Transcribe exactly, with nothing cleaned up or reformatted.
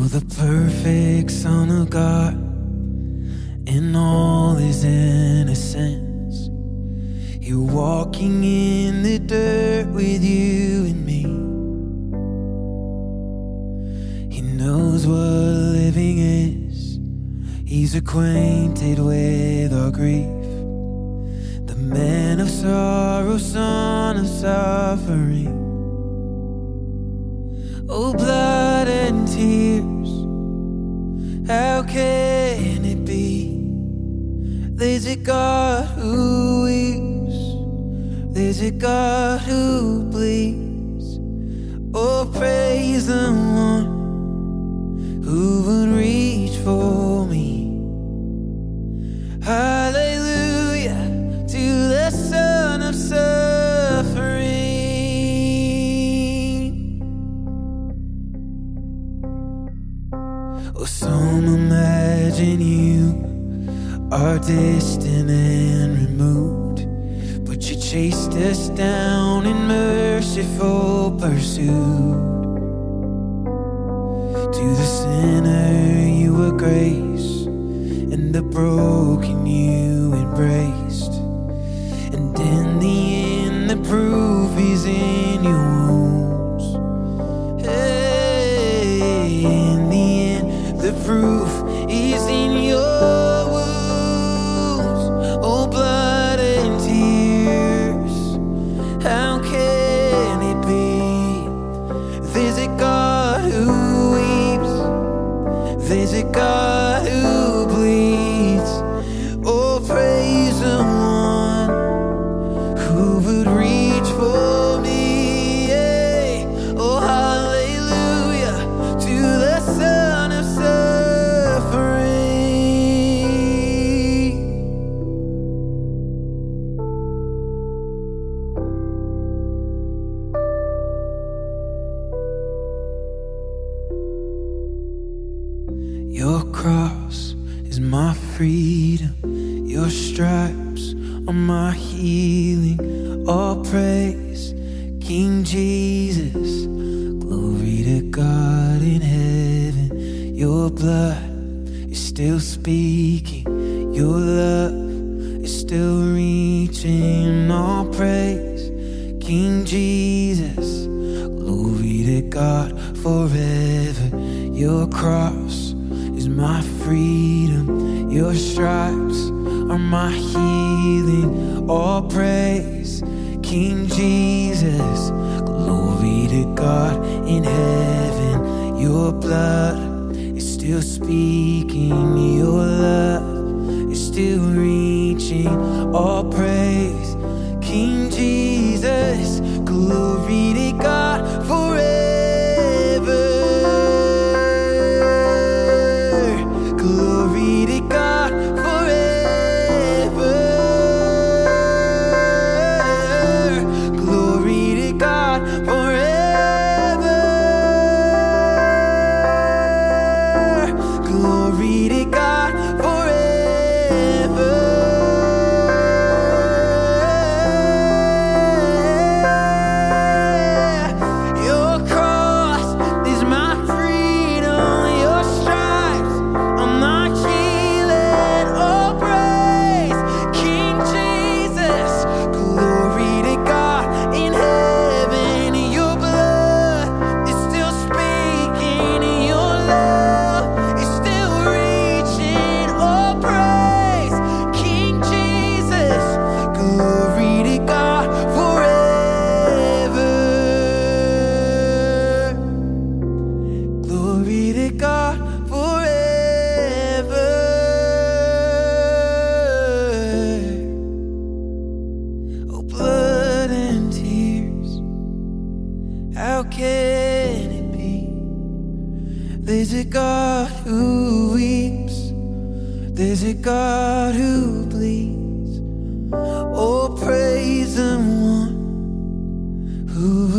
the perfect Son of God in all his innocence. You're walking in the dirt with you and me. He knows what living is. He's acquainted with our grief. The man of sorrow, son of suffering. Oh, blood and tears, how can it be? There's a God who weeps, there's a God who bleeds. Oh, praise the one who would reach for me. Hallelujah to the Son of suffering. Oh, some imagine you are distant and removed, but you chased us down in merciful pursuit. To the sinner you were grace, and the broken you embraced. And in the end the proof is in your wounds. Hey, in the end the proof is in your wounds. Oh, blood and tears, how can it be? There's a God who weeps, there's a God who bleeds. Oh, praise the one who would reach for me. Hey. Oh, hallelujah to the Son of suffering. Your cross is my freedom, your stripes are my healing. All praise, King Jesus. Glory to God in heaven. Your blood is still speaking, your love is still reaching. All praise, King Jesus. Glory to God forever. Your cross is my freedom, your stripes are my healing. All praise, King Jesus. Glory to God in heaven. Your blood is still speaking, your love is still reaching. All praise, King Jesus. Glory to God forever. Glory to God forever. Glory to God forever. Glory to God forever. Your cross is my freedom, your stripes are my healing. Oh, praise King Jesus. Glory to God in heaven. Your blood is still speaking, your love is still reaching. Oh, praise King Jesus. Glory to God forever. Glory to God forever. Oh, blood and tears, how can it be? There's a God who weeps, there's a God who bleeds. Oh, praise the one who